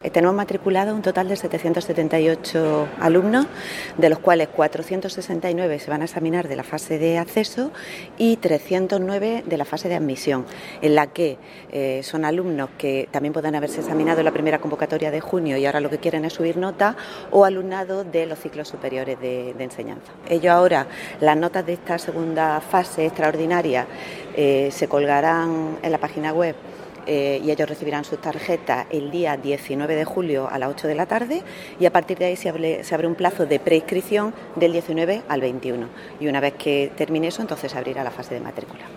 Tenemos matriculados un total de 778 alumnos, de los cuales 469 se van a examinar de la fase de acceso y 309 de la fase de admisión, en la que son alumnos que también pueden haberse examinado en la primera convocatoria de junio y ahora lo que quieren es subir nota, o alumnado de los ciclos superiores de enseñanza. Ellos ahora, las notas de esta segunda fase extraordinaria se colgarán en la página web y ellos recibirán sus tarjetas el día 19 de julio a las 8 de la tarde, y a partir de ahí se abre un plazo de preinscripción del 19 al 21, y una vez que termine eso, entonces se abrirá la fase de matrícula.